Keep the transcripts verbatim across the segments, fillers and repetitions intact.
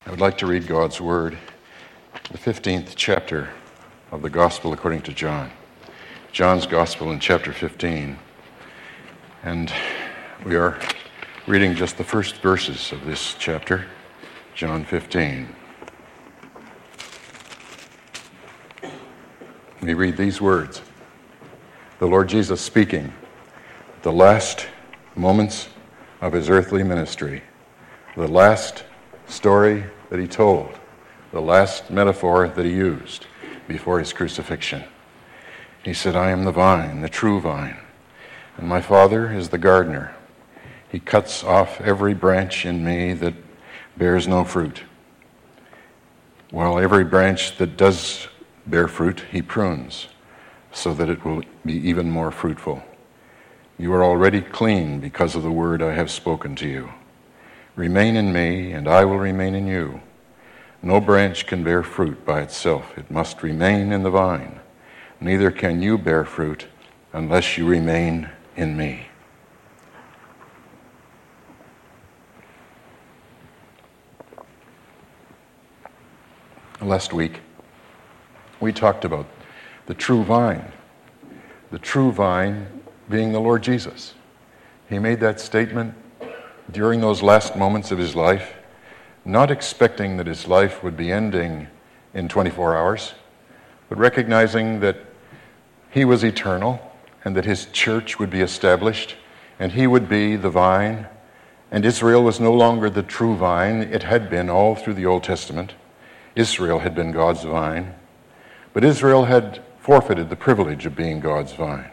I would like to read God's Word, the fifteenth chapter of the Gospel according to John. John's Gospel in chapter fifteen. And we are reading just the first verses of this chapter, John fifteen. We read these words. The Lord Jesus speaking at the last moments of his earthly ministry, the last story that he told, the last metaphor that he used before his crucifixion. He said, I am the vine, the true vine, and my Father is the gardener. He cuts off every branch in me that bears no fruit, while every branch that does bear fruit he prunes, so that it will be even more fruitful. You are already clean because of the word I have spoken to you. Remain in me, and I will remain in you. No branch can bear fruit by itself. It must remain in the vine. Neither can you bear fruit unless you remain in me. Last week, we talked about the true vine. The true vine being the Lord Jesus. He made that statement during those last moments of his life, not expecting that his life would be ending in twenty-four hours, but recognizing that he was eternal and that his church would be established and he would be the vine, and Israel was no longer the true vine. It had been all through the Old Testament. Israel had been God's vine, but Israel had forfeited the privilege of being God's vine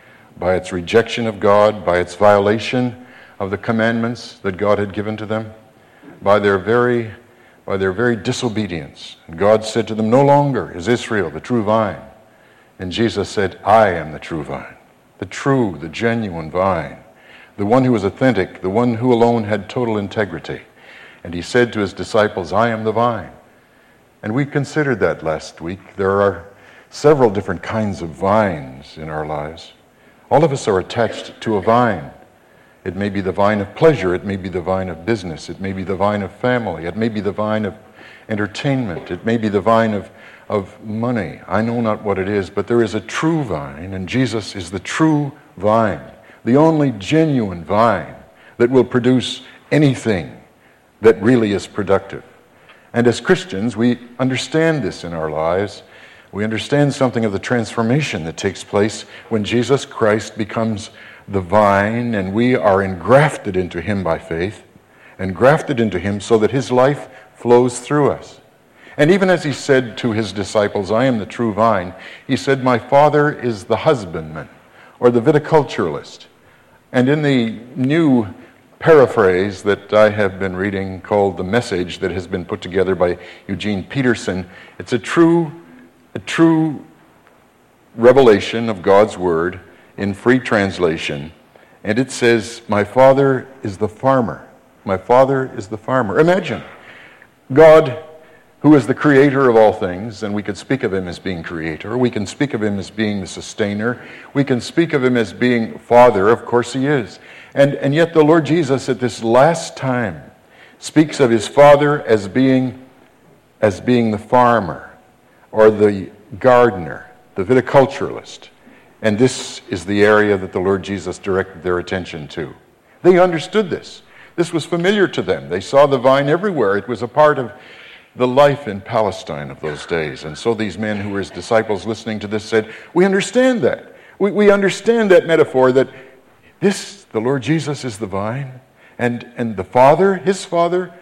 by its rejection of God, by its violation of the commandments that God had given to them, by their very, by their very disobedience. And God said to them, no longer is Israel the true vine. And Jesus said, I am the true vine, the true, the genuine vine, the one who was authentic, the one who alone had total integrity. And he said to his disciples, I am the vine. And we considered that last week. There are several different kinds of vines in our lives. All of us are attached to a vine. It may be the vine of pleasure. It may be the vine of business. It may be the vine of family. It may be the vine of entertainment. It may be the vine of, of money. I know not what it is, but there is a true vine, and Jesus is the true vine, the only genuine vine that will produce anything that really is productive. And as Christians, we understand this in our lives. We understand something of the transformation that takes place when Jesus Christ becomes the vine, and we are engrafted into him by faith, and grafted into him so that his life flows through us. And even as he said to his disciples, I am the true vine, he said, my Father is the husbandman, or the viticulturalist. And in the new paraphrase that I have been reading called The Message, that has been put together by Eugene Peterson, it's a true, a true revelation of God's word in free translation, and it says, my Father is the farmer. My Father is the farmer. Imagine God, who is the creator of all things, and we could speak of him as being creator. We can speak of him as being the sustainer. We can speak of him as being Father. Of course he is. And, and yet the Lord Jesus at this last time speaks of his Father as being, as being the farmer, or the gardener, the viticulturalist. And this is the area that the Lord Jesus directed their attention to. They understood this. This was familiar to them. They saw the vine everywhere. It was a part of the life in Palestine of those days. And so these men who were his disciples listening to this said, we understand that. We, we understand that metaphor that this, the Lord Jesus is the vine, and, and the Father, his Father,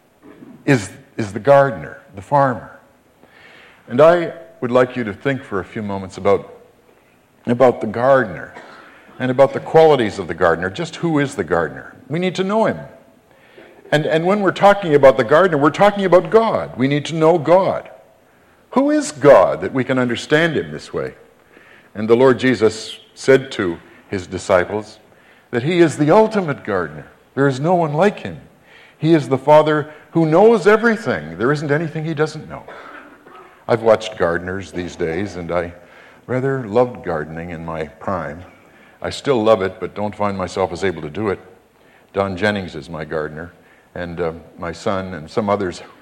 is, is the gardener, the farmer. And I would like you to think for a few moments about about the gardener and about the qualities of the gardener. Just who is the gardener? We need to know him. And, and when we're talking about the gardener, we're talking about God. We need to know God. Who is God that we can understand him this way? And the Lord Jesus said to his disciples that he is the ultimate gardener. There is no one like him. He is the Father who knows everything. There isn't anything he doesn't know. I've watched gardeners these days, and I rather loved gardening in my prime. I still love it, but don't find myself as able to do it. Don Jennings is my gardener, and uh, my son and some others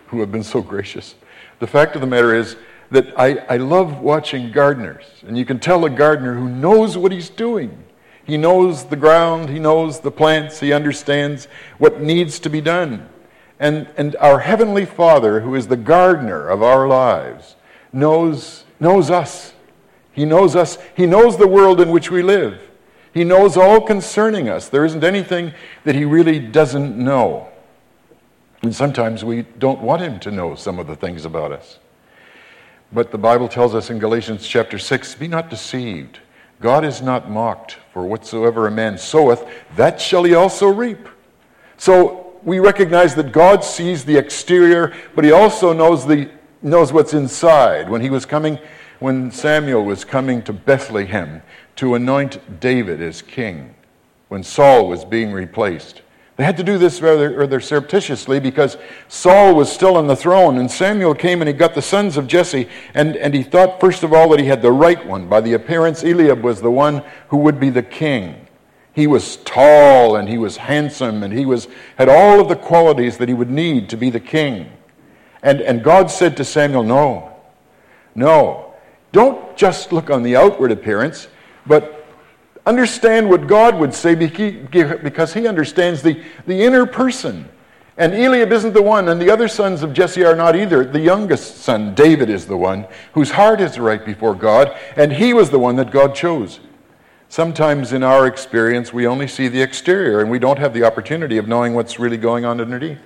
who have been so gracious. The fact of the matter is that I, I love watching gardeners. And you can tell a gardener who knows what he's doing. He knows the ground, he knows the plants, he understands what needs to be done. And, and our Heavenly Father, who is the gardener of our lives, knows, knows us. He knows us. He knows the world in which we live. He knows all concerning us. There isn't anything that he really doesn't know. And sometimes we don't want him to know some of the things about us. But the Bible tells us in Galatians chapter six, be not deceived. God is not mocked, for whatsoever a man soweth, that shall he also reap. So we recognize that God sees the exterior, but he also knows the knows what's inside. When he was coming, when Samuel was coming to Bethlehem to anoint David as king, when Saul was being replaced, they had to do this rather, rather surreptitiously because Saul was still on the throne, and Samuel came and he got the sons of Jesse, and, and he thought first of all that he had the right one. By the appearance, Eliab was the one who would be the king. He was tall and he was handsome and he was had all of the qualities that he would need to be the king. And, and God said to Samuel, no, no, don't just look on the outward appearance, but understand what God would say because he understands the, the inner person. And Eliab isn't the one, and the other sons of Jesse are not either. The youngest son, David, is the one whose heart is right before God, and he was the one that God chose. Sometimes in our experience, we only see the exterior, and we don't have the opportunity of knowing what's really going on underneath.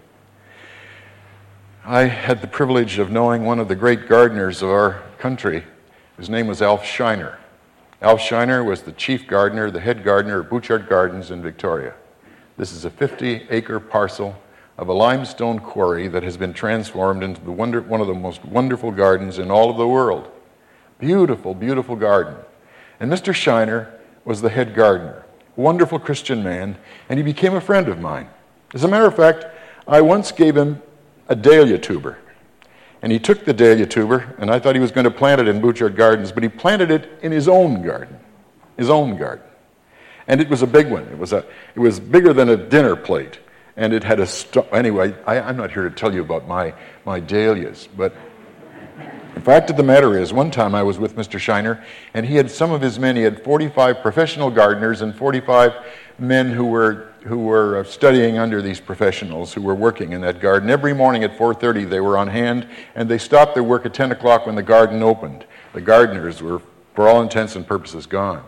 I had the privilege of knowing one of the great gardeners of our country. His name was Alf Shiner. Alf Shiner was the chief gardener, the head gardener at Butchart Gardens in Victoria. This is a fifty-acre parcel of a limestone quarry that has been transformed into the wonder, one of the most wonderful gardens in all of the world. Beautiful, beautiful garden. And Mister Shiner was the head gardener, wonderful Christian man, and he became a friend of mine. As a matter of fact, I once gave him a dahlia tuber. And he took the dahlia tuber, and I thought he was going to plant it in Butchart Gardens, but he planted it in his own garden, his own garden. And it was a big one. It was a, it was bigger than a dinner plate. And it had a, st- anyway, I, I'm not here to tell you about my, my dahlias, but the fact of the matter is, one time I was with Mister Shiner, and he had some of his men, he had forty-five professional gardeners and forty-five men who were who were studying under these professionals who were working in that garden. Every morning at four thirty they were on hand, and they stopped their work at ten o'clock when the garden opened. The gardeners were, for all intents and purposes, gone.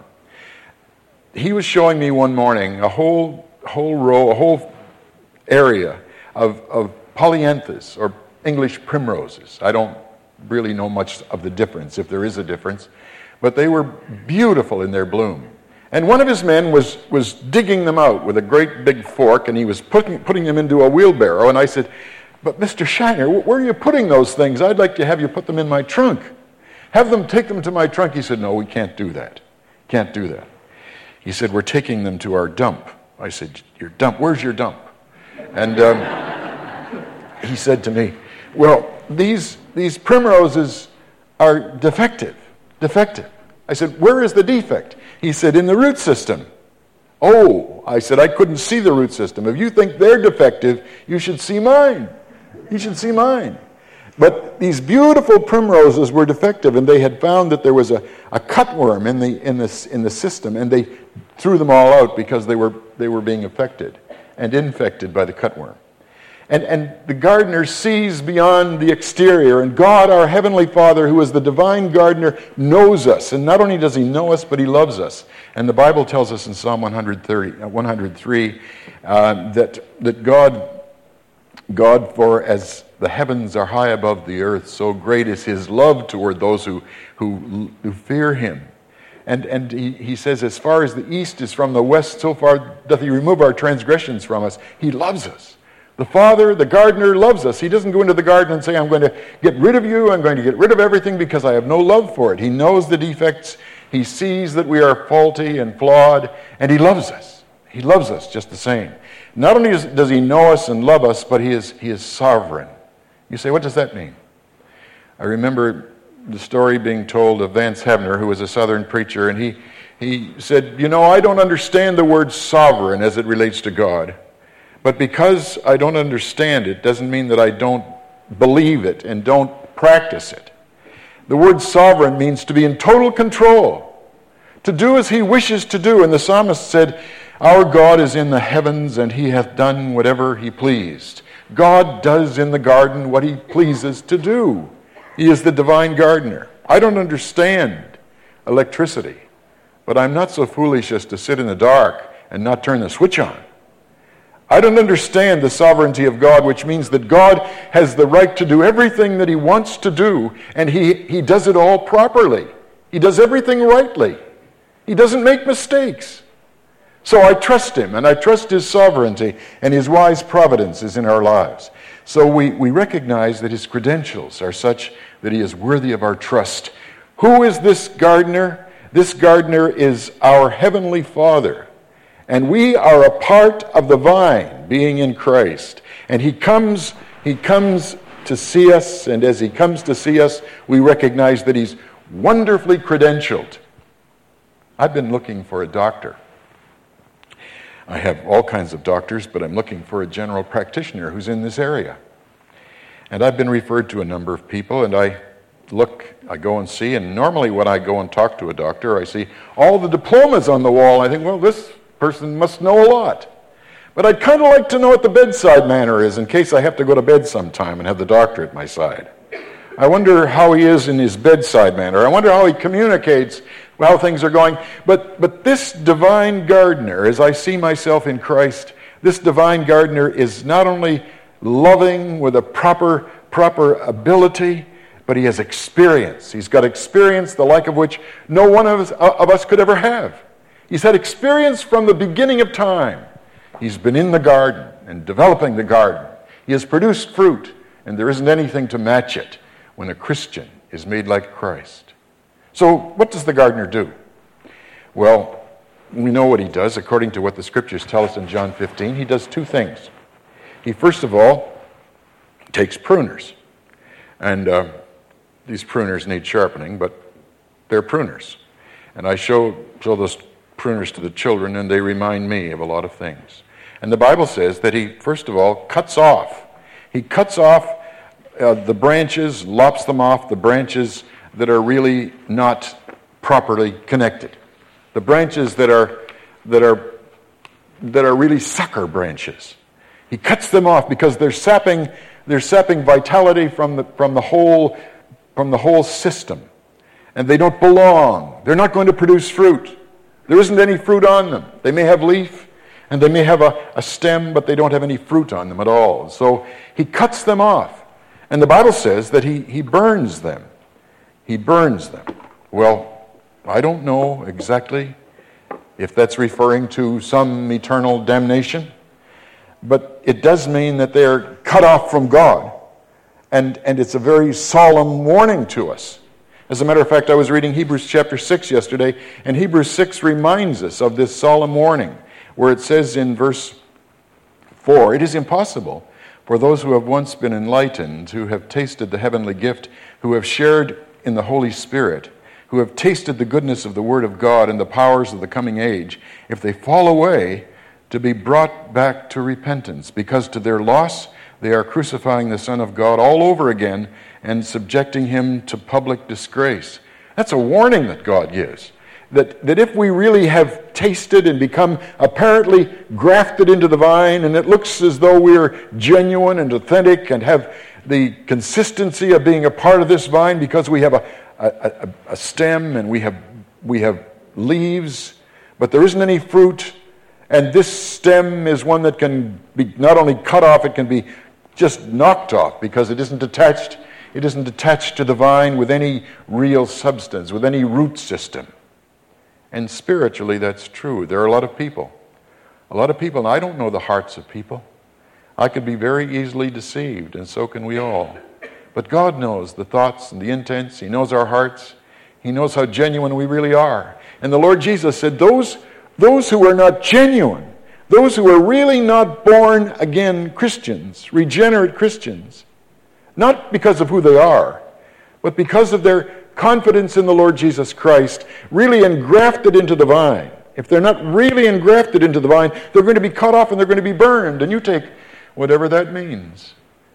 He was showing me one morning a whole whole row, a whole area of, of polyanthus, or English primroses. I don't really know much of the difference, if there is a difference, but they were beautiful in their bloom. And one of his men was, was digging them out with a great big fork, and he was putting, putting them into a wheelbarrow. And I said, but Mister Shiner, where are you putting those things? I'd like to have you put them in my trunk. Have them take them to my trunk. He said, no, we can't do that. Can't do that. He said, we're taking them to our dump. I said, your dump? Where's your dump? And um, he said to me, well, these, these primroses are defective, defective. I said, where is the defect? He said, in the root system. Oh, I said, I couldn't see the root system. If you think they're defective, you should see mine. You should see mine. But these beautiful primroses were defective, and they had found that there was a, a cutworm in the in the in the system, and they threw them all out because they were they were being affected and infected by the cutworm. And, and the gardener sees beyond the exterior, and God, our Heavenly Father, who is the divine gardener, knows us. And not only does he know us, but he loves us. And the Bible tells us in Psalm one oh three uh, that, that God, God, for as the heavens are high above the earth, so great is his love toward those who, who, who fear him. And, and he, he says, as far as the east is from the west, so far doth he remove our transgressions from us. He loves us. The Father, the gardener, loves us. He doesn't go into the garden and say, I'm going to get rid of you, I'm going to get rid of everything because I have no love for it. He knows the defects. He sees that we are faulty and flawed, and he loves us. He loves us just the same. Not only does he know us and love us, but he is, he is sovereign. You say, what does that mean? I remember the story being told of Vance Havner, who was a Southern preacher, and he, he said, you know, I don't understand the word sovereign as it relates to God. But because I don't understand it doesn't mean that I don't believe it and don't practice it. The word sovereign means to be in total control, to do as he wishes to do. And the psalmist said, our God is in the heavens, and he hath done whatever he pleased. God does in the garden what he pleases to do. He is the divine gardener. I don't understand electricity, but I'm not so foolish as to sit in the dark and not turn the switch on. I don't understand the sovereignty of God, which means that God has the right to do everything that he wants to do, and he, he does it all properly. He does everything rightly. He doesn't make mistakes. So I trust him, and I trust his sovereignty, and his wise providence is in our lives. So we, we recognize that his credentials are such that he is worthy of our trust. Who is this gardener? This gardener is our heavenly Father, and we are a part of the vine, being in Christ. And he comes, he comes to see us, and as he comes to see us, we recognize that he's wonderfully credentialed. I've been looking for a doctor. I have all kinds of doctors, but I'm looking for a general practitioner who's in this area. And I've been referred to a number of people, and I look, I go and see, and normally when I go and talk to a doctor, I see all the diplomas on the wall. I think, well, this person must know a lot. But I'd kind of like to know what the bedside manner is in case I have to go to bed sometime and have the doctor at my side. I wonder how he is in his bedside manner. I wonder how he communicates, how things are going. But but this divine gardener, as I see myself in Christ, this divine gardener is not only loving with a proper proper ability, but he has experience. He's got experience the like of which no one of us, of us could ever have. He's had experience from the beginning of time. He's been in the garden and developing the garden. He has produced fruit, and there isn't anything to match it when a Christian is made like Christ. So what does the gardener do? Well, we know what he does according to what the scriptures tell us in John fifteen. He does two things. He first of all takes pruners. And uh, these pruners need sharpening, but they're pruners. And I show, show those pruners to the children, and they remind me of a lot of things. And the Bible says that he, first of all, cuts off. He cuts off uh, the branches, lops them off, the branches that are really not properly connected. The branches that are that are that are really sucker branches. He cuts them off because they're sapping they're sapping vitality from the from the whole from the whole system. And they don't belong. They're not going to produce fruit. There isn't any fruit on them. They may have leaf and they may have a, a stem, but they don't have any fruit on them at all. So he cuts them off. And the Bible says that he, he burns them. He burns them. Well, I don't know exactly if that's referring to some eternal damnation, but it does mean that they're cut off from God. And, and it's a very solemn warning to us. As a matter of fact, I was reading Hebrews chapter six yesterday, and Hebrews six reminds us of this solemn warning, where it says in verse four, "It is impossible for those who have once been enlightened, who have tasted the heavenly gift, who have shared in the Holy Spirit, who have tasted the goodness of the Word of God and the powers of the coming age, if they fall away, to be brought back to repentance, because to their loss they are crucifying the Son of God all over again and subjecting him to public disgrace." That's a warning that God gives. That, that if we really have tasted and become apparently grafted into the vine, and it looks as though we're genuine and authentic and have the consistency of being a part of this vine because we have a, a, a, a stem and we have, we have leaves, but there isn't any fruit, and this stem is one that can be not only cut off, it can be just knocked off because it isn't attached, it isn't attached to the vine with any real substance, with any root system. And spiritually, that's true. There are a lot of people. A lot of people, and I don't know the hearts of people. I could be very easily deceived, and so can we all. But God knows the thoughts and the intents. He knows our hearts. He knows how genuine we really are. And the Lord Jesus said, those, those who are not genuine, those who are really not born again Christians, regenerate Christians, not because of who they are, but because of their confidence in the Lord Jesus Christ, really engrafted into the vine. If they're not really engrafted into the vine, they're going to be cut off and they're going to be burned. And you take whatever that means.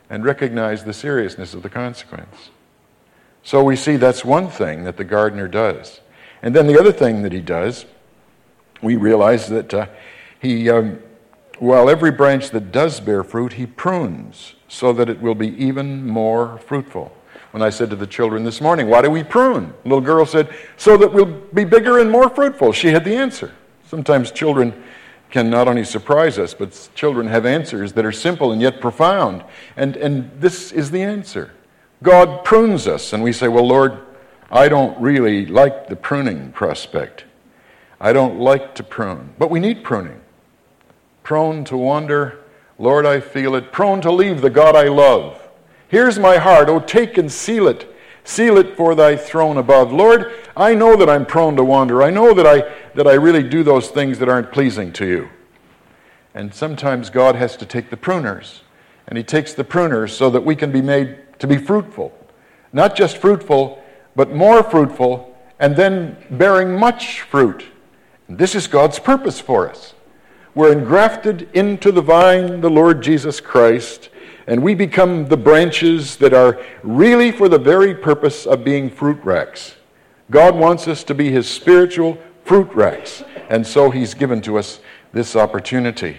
and recognize the seriousness of the consequence. So we see that's one thing that the gardener does. And then the other thing that he does, we realize that uh, he, um, while every branch that does bear fruit, he prunes so that it will be even more fruitful. When I said to the children this morning, why do we prune? The little girl said, so that we'll be bigger and more fruitful. She had the answer. Sometimes children can not only surprise us, but children have answers that are simple and yet profound. And, and this is the answer. God prunes us, and we say, well, Lord, I don't really like the pruning prospect. I don't like to prune. But we need pruning. Prone to wander, Lord, I feel it. Prone to leave the God I love. Here's my heart, oh, take and seal it. Seal it for thy throne above. Lord, I know that I'm prone to wander. I know that I that I really do those things that aren't pleasing to you. And sometimes God has to take the pruners. And he takes the pruners so that we can be made to be fruitful. Not just fruitful, but more fruitful, and then bearing much fruit. And this is God's purpose for us. We're engrafted into the vine, the Lord Jesus Christ, and we become the branches that are really for the very purpose of being fruit racks. God wants us to be his spiritual fruit racks, and so he's given to us this opportunity.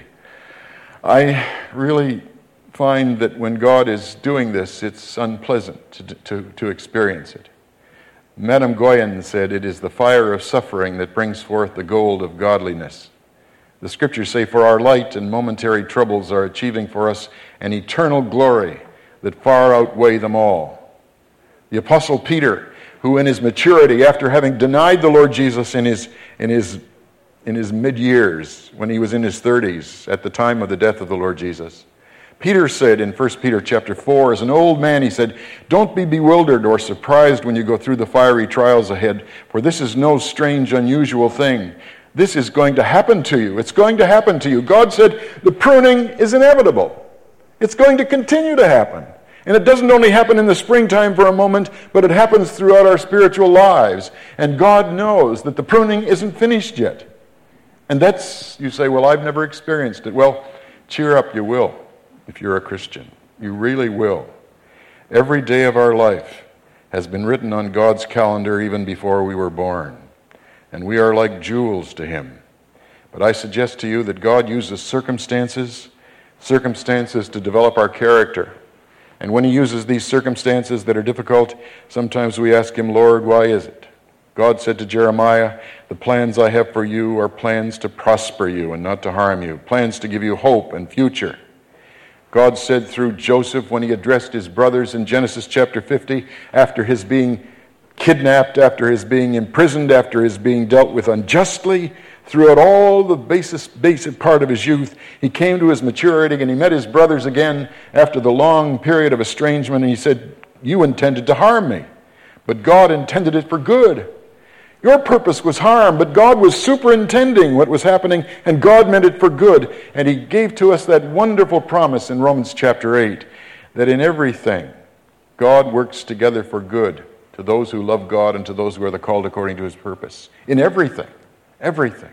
I really find that when God is doing this, it's unpleasant to, to, to experience it. Madame Goyen said, it is the fire of suffering that brings forth the gold of godliness. The scriptures say, for our light and momentary troubles are achieving for us an eternal glory that far outweigh them all. The Apostle Peter, who in his maturity, after having denied the Lord Jesus in his, in his, in his mid-years, when he was in his thirties, at the time of the death of the Lord Jesus, Peter said in First Peter chapter four, as an old man, he said, don't be bewildered or surprised when you go through the fiery trials ahead, for this is no strange, unusual thing. This is going to happen to you. It's going to happen to you. God said the pruning is inevitable. It's going to continue to happen. And it doesn't only happen in the springtime for a moment, but it happens throughout our spiritual lives. And God knows that the pruning isn't finished yet. And that's, you say, well, I've never experienced it. Well, cheer up, you will, if you're a Christian. You really will. Every day of our life has been written on God's calendar even before we were born. And we are like jewels to him. But I suggest to you that God uses circumstances, circumstances to develop our character. And when he uses these circumstances that are difficult, sometimes we ask him, Lord, why is it? God said to Jeremiah, the plans I have for you are plans to prosper you and not to harm you, plans to give you hope and future. God said through Joseph when he addressed his brothers in Genesis chapter fifty, after his being kidnapped, after his being imprisoned, after his being dealt with unjustly, throughout all the basis, basic part of his youth, he came to his maturity and he met his brothers again after the long period of estrangement, and he said, you intended to harm me, but God intended it for good. Your purpose was harm, but God was superintending what was happening, and God meant it for good. And he gave to us that wonderful promise in Romans chapter eight, that in everything, God works together for good to those who love God and to those who are the called according to his purpose. In everything, everything.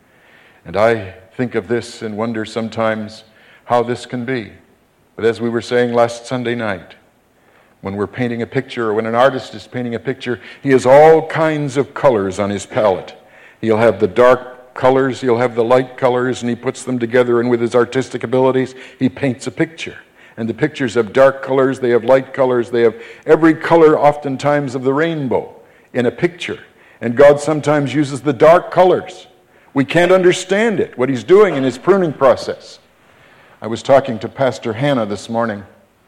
And I think of this and wonder sometimes how this can be. But as we were saying last Sunday night, when we're painting a picture, or when an artist is painting a picture, he has all kinds of colors on his palette. He'll have the dark colors, he'll have the light colors, and he puts them together, and with his artistic abilities, he paints a picture. And the pictures have dark colors, they have light colors, they have every color oftentimes of the rainbow in a picture. And God sometimes uses the dark colors. We can't understand it, what he's doing in his pruning process. I was talking to Pastor Hannah this morning.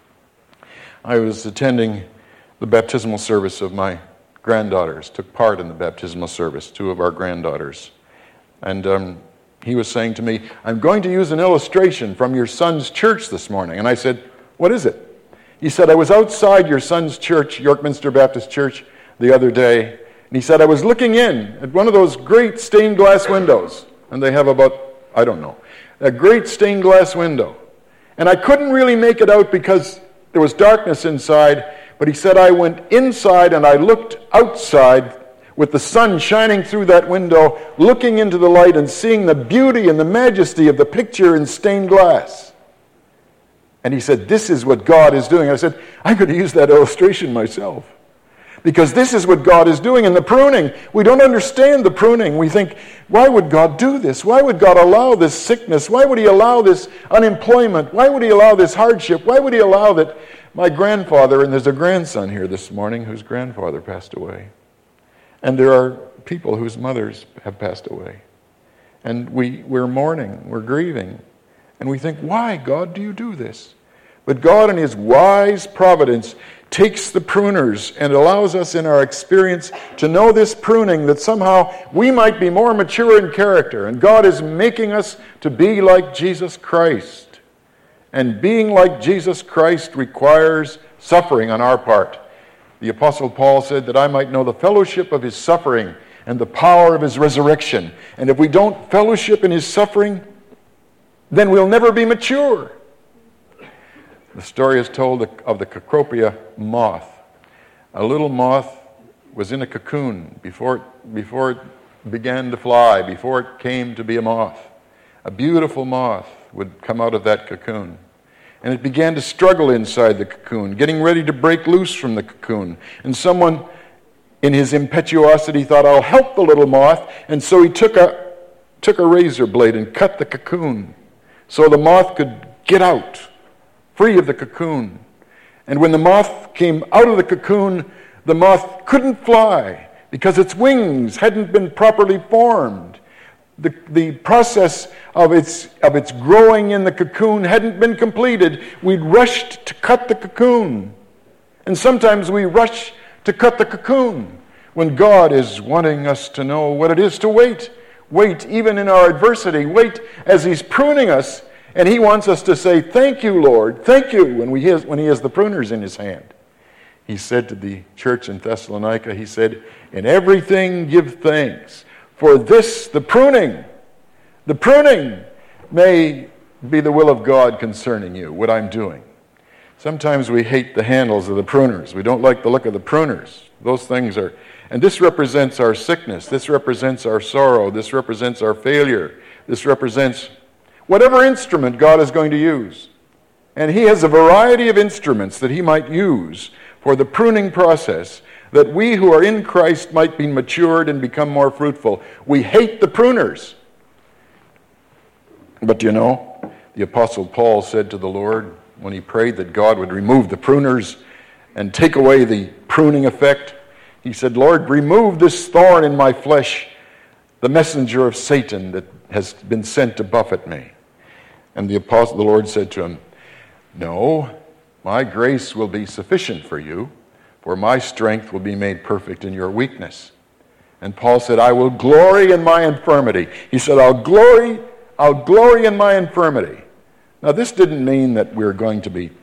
I was attending the baptismal service of my granddaughters, took part in the baptismal service, two of our granddaughters. And um, he was saying to me, I'm going to use an illustration from your son's church this morning. And I said, what is it? He said, I was outside your son's church, York Minster Baptist Church, the other day. And he said, I was looking in at one of those great stained glass windows. And they have about, I don't know, a great stained glass window. And I couldn't really make it out because there was darkness inside, but he said, I went inside and I looked outside with the sun shining through that window, looking into the light and seeing the beauty and the majesty of the picture in stained glass. And he said, this is what God is doing. I said, I could use that illustration myself. Because this is what God is doing in the pruning. We don't understand the pruning. We think, why would God do this? Why would God allow this sickness? Why would he allow this unemployment? Why would he allow this hardship? Why would he allow that my grandfather, and there's a grandson here this morning whose grandfather passed away. And there are people whose mothers have passed away. And we, we're mourning, we're grieving. And we think, why, God, do you do this? But God in his wise providence takes the pruners and allows us in our experience to know this pruning, that somehow we might be more mature in character. And God is making us to be like Jesus Christ. And being like Jesus Christ requires suffering on our part. The Apostle Paul said that I might know the fellowship of his suffering and the power of his resurrection. And if we don't fellowship in his suffering, then we'll never be mature. The story is told of the Cecropia moth. A little moth was in a cocoon before it, before it began to fly, before it came to be a moth. A beautiful moth would come out of that cocoon. And it began to struggle inside the cocoon, getting ready to break loose from the cocoon. And someone, in his impetuosity, thought, I'll help the little moth. And so he took a, took a razor blade and cut the cocoon so the moth could get out, free of the cocoon. And when the moth came out of the cocoon, the moth couldn't fly because its wings hadn't been properly formed. The, the process of its, of its growing in the cocoon hadn't been completed. We'd rushed to cut the cocoon. And sometimes we rush to cut the cocoon when God is wanting us to know what it is to wait. Wait even in our adversity. Wait as he's pruning us. And he wants us to say, thank you, Lord, thank you, when, we has, when he has the pruners in his hand. He said to the church in Thessalonica, he said, in everything give thanks, for this, the pruning, the pruning may be the will of God concerning you, what I'm doing. Sometimes we hate the handles of the pruners. We don't like the look of the pruners. Those things are, and this represents our sickness. This represents our sorrow. This represents our failure. This represents whatever instrument God is going to use. And he has a variety of instruments that he might use for the pruning process, that we who are in Christ might be matured and become more fruitful. We hate the pruners. But you know, the Apostle Paul said to the Lord when he prayed that God would remove the pruners and take away the pruning effect, he said, Lord, remove this thorn in my flesh, the messenger of Satan that has been sent to buffet me. And the apostle, the Lord said to him, no, my grace will be sufficient for you, for my strength will be made perfect in your weakness. And Paul said, I will glory in my infirmity. He said, I'll glory, I'll glory in my infirmity. Now, this didn't mean that we're going to be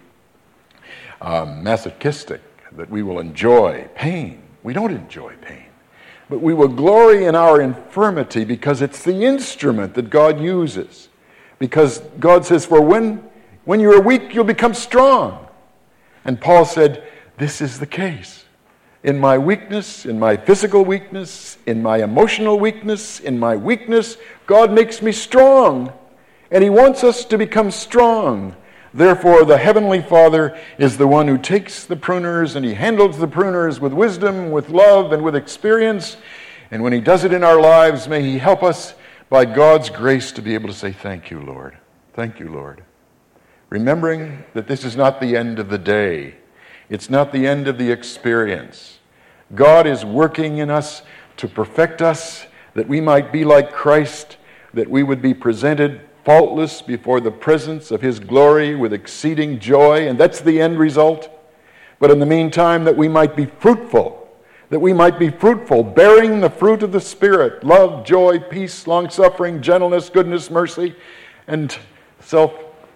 um, masochistic, that we will enjoy pain. We don't enjoy pain. But we will glory in our infirmity because it's the instrument that God uses. Because God says, for when, when you are weak, you'll become strong. And Paul said, this is the case. In my weakness, in my physical weakness, in my emotional weakness, in my weakness, God makes me strong. And he wants us to become strong. Therefore, the Heavenly Father is the one who takes the pruners and he handles the pruners with wisdom, with love, and with experience. And when he does it in our lives, may he help us by God's grace to be able to say, thank you, Lord. Thank you, Lord. Remembering that this is not the end of the day. It's not the end of the experience. God is working in us to perfect us, that we might be like Christ, that we would be presented faultless before the presence of his glory with exceeding joy, and that's the end result. But in the meantime, that we might be fruitful, that we might be fruitful, bearing the fruit of the Spirit, love, joy, peace, long-suffering, gentleness, goodness, mercy, and self,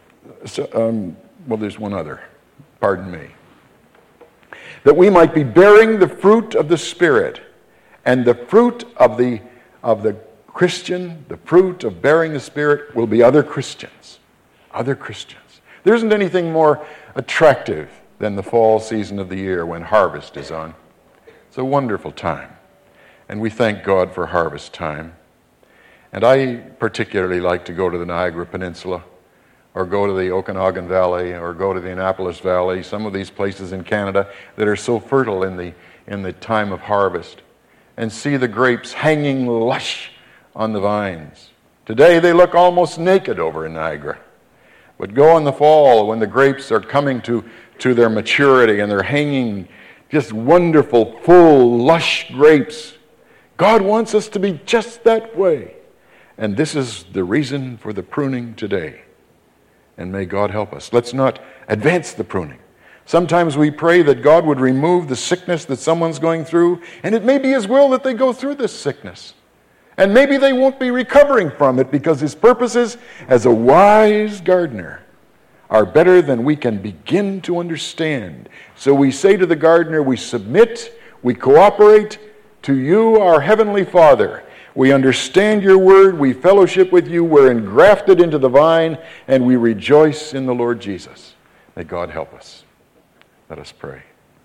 um, well, there's one other, pardon me. That we might be bearing the fruit of the Spirit, and the fruit of the, of the Christian, the fruit of bearing the Spirit will be other Christians. Other Christians. There isn't anything more attractive than the fall season of the year when harvest is on. It's a wonderful time. And we thank God for harvest time. And I particularly like to go to the Niagara Peninsula or go to the Okanagan Valley, or go to the Annapolis Valley, some of these places in Canada that are so fertile in the, in the time of harvest, and see the grapes hanging lush on the vines. Today they look almost naked over in Niagara. But go in the fall when the grapes are coming to, to their maturity and they're hanging just wonderful, full, lush grapes. God wants us to be just that way. And this is the reason for the pruning today. And may God help us. Let's not advance the pruning. Sometimes we pray that God would remove the sickness that someone's going through, and it may be His will that they go through this sickness. And maybe they won't be recovering from it because His purposes as a wise gardener are better than we can begin to understand. So we say to the gardener, we submit, we cooperate to you, our Heavenly Father. We understand your word, we fellowship with you, we're engrafted into the vine, and we rejoice in the Lord Jesus. May God help us. Let us pray.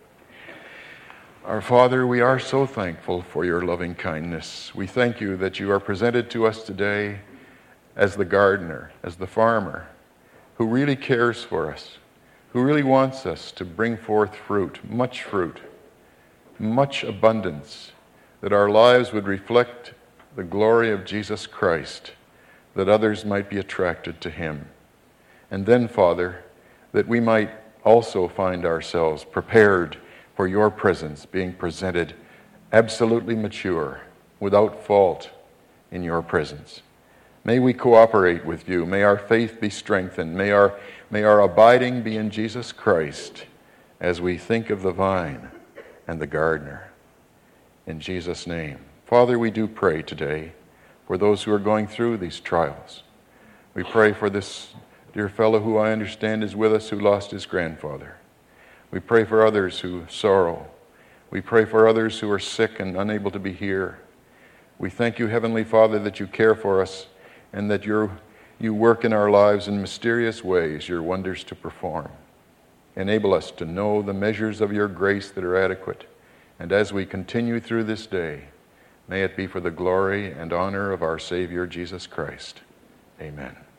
Our Father, we are so thankful for your loving kindness. We thank you that you are presented to us today as the gardener, as the farmer, who really cares for us, who really wants us to bring forth fruit, much fruit, much abundance, that our lives would reflect the glory of Jesus Christ, that others might be attracted to him. And then, Father, that we might also find ourselves prepared for your presence, being presented absolutely mature, without fault in your presence. May we cooperate with you. May our faith be strengthened. May our, may our abiding be in Jesus Christ as we think of the vine and the gardener. In Jesus' name. Father, we do pray today for those who are going through these trials. We pray for this dear fellow who I understand is with us who lost his grandfather. We pray for others who sorrow. We pray for others who are sick and unable to be here. We thank you, Heavenly Father, that you care for us and that you're, you work in our lives in mysterious ways, your wonders to perform. Enable us to know the measures of your grace that are adequate. And as we continue through this day, may it be for the glory and honor of our Savior, Jesus Christ. Amen.